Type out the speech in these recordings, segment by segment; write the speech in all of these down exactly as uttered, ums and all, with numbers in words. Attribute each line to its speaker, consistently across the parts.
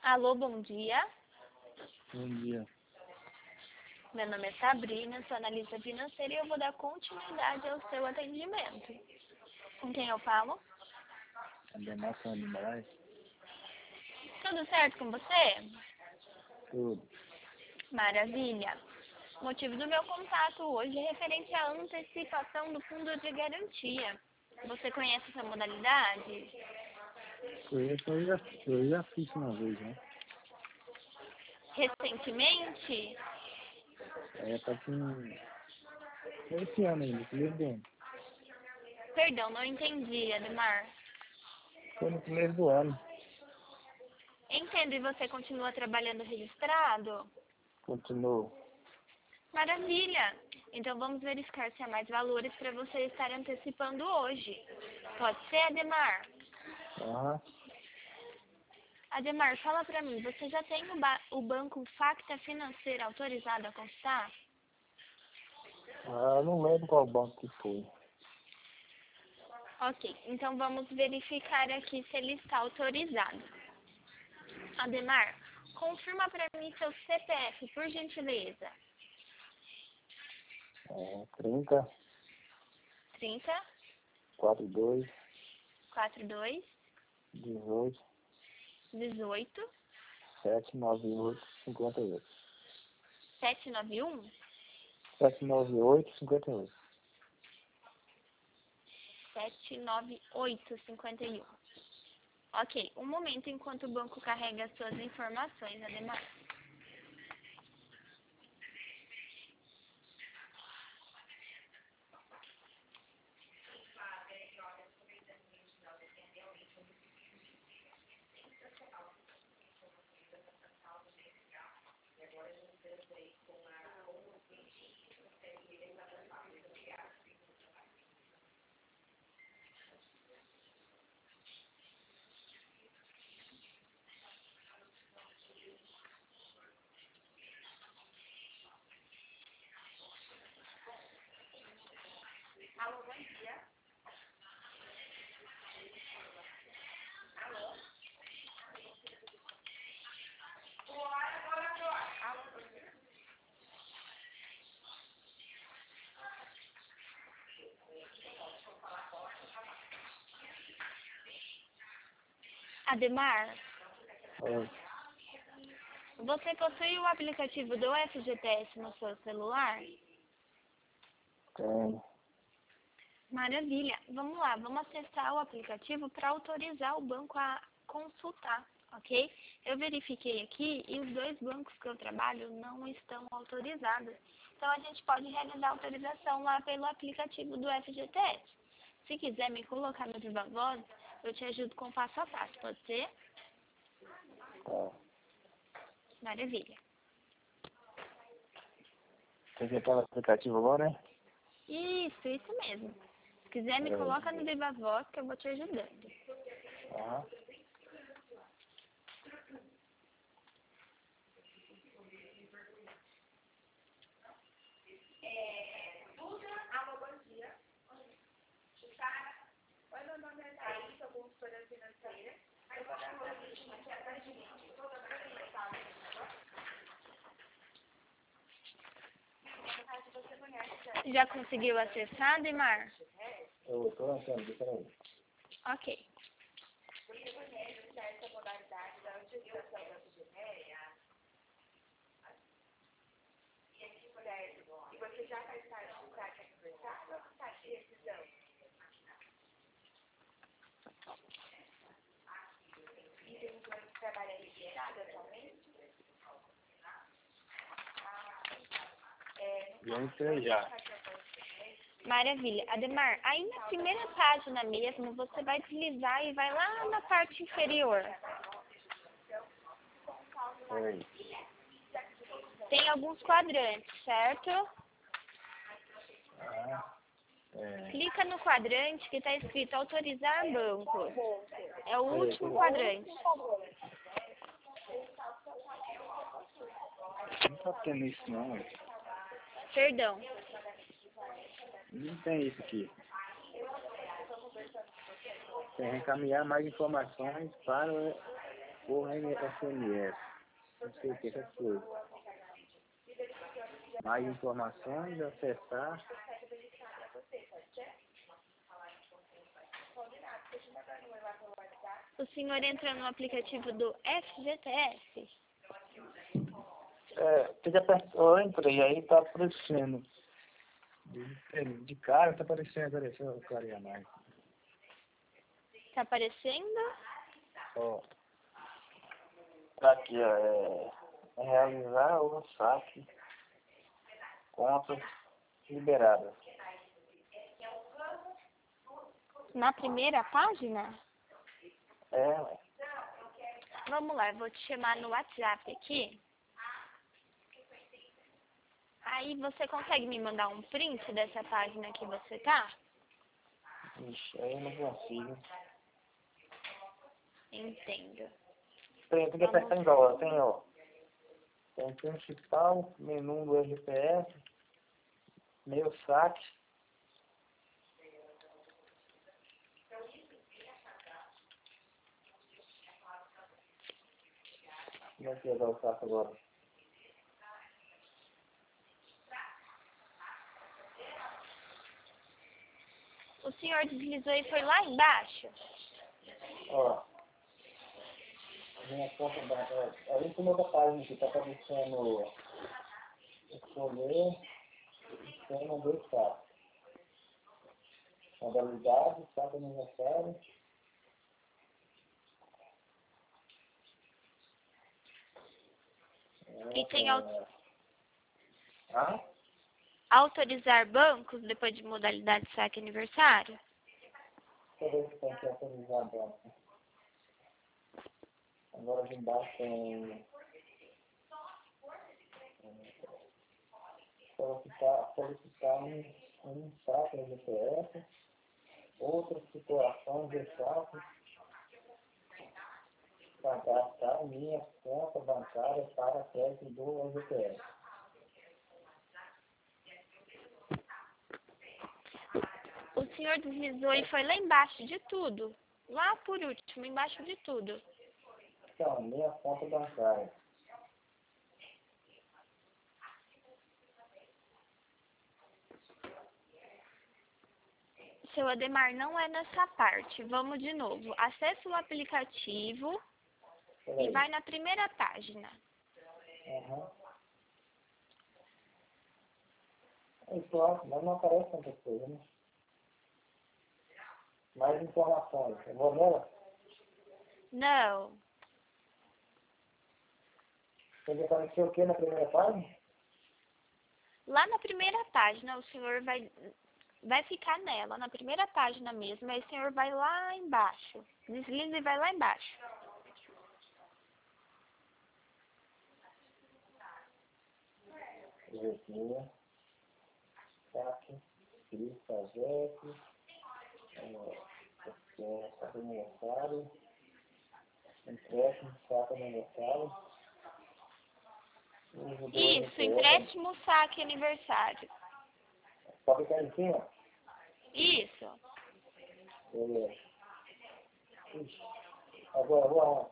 Speaker 1: Alô, bom dia.
Speaker 2: Bom dia.
Speaker 1: Meu nome é Sabrina, sou analista financeira e eu vou dar continuidade ao seu atendimento. Com quem eu falo?
Speaker 2: Ademar de Moraes?
Speaker 1: Tudo certo com você?
Speaker 2: Tudo.
Speaker 1: Maravilha. O motivo do meu contato hoje é referente à antecipação do fundo de garantia. Você conhece essa modalidade?
Speaker 2: Conheço, eu já, eu já fiz uma vez, né?
Speaker 1: Recentemente?
Speaker 2: É, tá assim, esse ano ainda, começo do ano.
Speaker 1: Perdão, não entendi, Ademar.
Speaker 2: Foi no começo do ano.
Speaker 1: Entendo, e você continua trabalhando registrado?
Speaker 2: Continuou.
Speaker 1: Maravilha! Então vamos verificar se há mais valores para você estar antecipando hoje. Pode ser, Ademar?
Speaker 2: Aham.
Speaker 1: Ademar, fala para mim, você já tem o, ba o banco Facta Financeira autorizado a constar?
Speaker 2: Ah, eu não lembro qual banco que foi.
Speaker 1: Ok, então vamos verificar aqui se ele está autorizado. Ademar, confirma para mim seu C P F, por gentileza.
Speaker 2: É, trinta,
Speaker 1: trinta,
Speaker 2: quarenta e dois,
Speaker 1: quarenta e dois,
Speaker 2: dezoito,
Speaker 1: dezoito,
Speaker 2: sete, noventa e oito, cinquenta e oito.
Speaker 1: setecentos e noventa e um,
Speaker 2: sete, noventa e oito, cinquenta e oito.
Speaker 1: sete nove oito cinquenta e um. Ok, um momento enquanto o banco carrega as suas informações, Ademar. Alô, bom dia. Alô? Alô, bom dia. Ademar,
Speaker 2: É,
Speaker 1: você possui o aplicativo do F G T S no seu celular?
Speaker 2: tem.
Speaker 1: Maravilha. Vamos lá, vamos acessar o aplicativo para autorizar o banco a consultar, ok? Eu verifiquei aqui e os dois bancos que eu trabalho não estão autorizados. Então, a gente pode realizar a autorização lá pelo aplicativo do F G T S. Se quiser me colocar no Viva Voz, eu te ajudo com o passo a passo, pode ser?
Speaker 2: Tá.
Speaker 1: Maravilha.
Speaker 2: Tem que entrar no aplicativo agora, né?
Speaker 1: Isso, isso mesmo. Se quiser, me coloca no Viva Voz que eu vou te ajudando.
Speaker 2: Aham.
Speaker 1: Alô, bom dia. Oi, meu nome é Thaís, sou consultora financeira. Eu vou dar uma lista aqui atrás de mim. Toda vez que eu falo, você conhece. Já conseguiu acessar, Ademar?
Speaker 2: Eu tô lançando, peraí.
Speaker 1: Ok.
Speaker 3: Você conhece essa modalidade da utilização da F G T S? E aqui, mulher, e você já faz parte do site aniversário ou do site de decisão? E tem um plano que trabalha registrado atualmente? É,
Speaker 2: Já entrei já.
Speaker 1: Maravilha. Ademar, aí na primeira página mesmo, você vai deslizar e vai lá na parte inferior.
Speaker 2: Peraí.
Speaker 1: Tem alguns quadrantes, certo?
Speaker 2: Ah, é.
Speaker 1: Clica no quadrante que está escrito autorizar banco. É o
Speaker 2: Peraí,
Speaker 1: último
Speaker 2: peraí.
Speaker 1: quadrante.
Speaker 2: Não tá tendo isso não, ué.
Speaker 1: Perdão.
Speaker 2: Não tem isso aqui. Tem que encaminhar mais informações para o por S M S. Não sei o que, essas coisas. Mais informações, acessar.
Speaker 1: O senhor entra no aplicativo do F G T S?
Speaker 2: É, tem que apertar, eu entrei, aí tá aparecendo. De, de cara tá aparecendo, apareceu o clarear mais.
Speaker 1: Tá aparecendo?
Speaker 2: Ó. Tá aqui, ó. É, é realizar o saque. Contas liberadas.
Speaker 1: Na primeira página?
Speaker 2: É, ué.
Speaker 1: Vamos lá, eu vou te chamar no WhatsApp aqui. Aí você consegue me mandar um print dessa página que você tá?
Speaker 2: Ixi, aí eu não consigo.
Speaker 1: Entendo.
Speaker 2: Tem, tem que apertar em dólar, tem, ó. Tem principal, menu do G P S, meu saque. Como é que é dar o saque agora?
Speaker 1: O senhor deslizou e foi lá embaixo?
Speaker 2: Ó. Minha conta bancária. Aí tem outra página aqui, tá aparecendo escolher, tema dois saques. Modalidade, saque aniversário.
Speaker 1: E tem au-
Speaker 2: Ah?
Speaker 1: autorizar bancos depois de modalidade saque aniversário?
Speaker 2: Deixa eu ver se tem que atualizar a banca. Agora aqui embaixo tem solicitar, solicitar um, um saque no G P S, outras situações de saque, cadastrar minha conta bancária para crédito do G P S.
Speaker 1: O senhor deslizou e foi lá embaixo de tudo? Lá por último, embaixo de tudo.
Speaker 2: Então, minha conta bancária.
Speaker 1: Seu Ademar, não é nessa parte. Vamos de novo. Acesse o aplicativo e
Speaker 2: Peraí.
Speaker 1: vai na primeira página.
Speaker 2: Aham. É claro, mas não aparece tanta coisa, né? Mais informações. Eu vou nela?
Speaker 1: Não.
Speaker 2: Tem que aparecer o que na primeira página?
Speaker 1: Lá na primeira página, o senhor vai, vai ficar nela, na primeira página mesmo. Aí o senhor vai lá embaixo. Desliza e vai lá embaixo.
Speaker 2: Energia, saque, crista, jeque, saque aniversário, empréstimo, saque aniversário.
Speaker 1: Isso, empréstimo, saque, aniversário.
Speaker 2: Pode ficar em cima?
Speaker 1: Isso.
Speaker 2: Beleza. Ixi. Agora, vou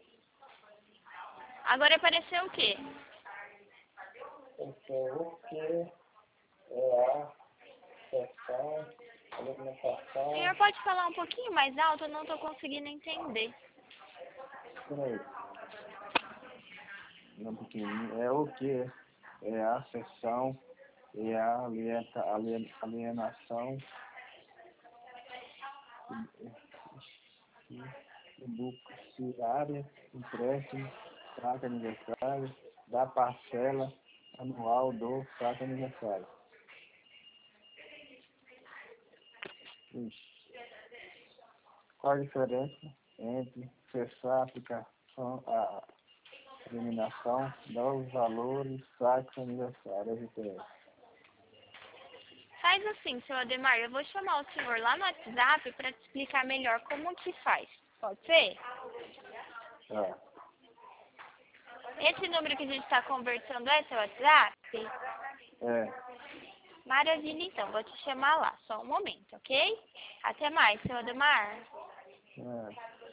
Speaker 1: Agora apareceu o quê?
Speaker 2: Tem que ser o que é a sessão, a
Speaker 1: O
Speaker 2: alimentação.
Speaker 1: senhor pode falar um pouquinho mais alto? Eu não estou conseguindo entender.
Speaker 2: Peraí. Não pequenininho. É o que? É a sessão, é a alienta, alien, alienação, fiduciária, empréstimo, saque aniversário, da parcela anual do saque aniversário. Ixi. Qual a diferença entre cessar a aplicação, a eliminação dos valores, saque aniversário, G P S?
Speaker 1: Faz assim, seu Ademar, eu vou chamar o senhor lá no WhatsApp para te explicar melhor como que faz. Pode ser?
Speaker 2: Tá.
Speaker 1: Esse número que a gente está conversando é seu WhatsApp?
Speaker 2: É.
Speaker 1: Maravilha, então. Vou te chamar lá. Só um momento, ok? Até mais, seu Ademar.
Speaker 2: É.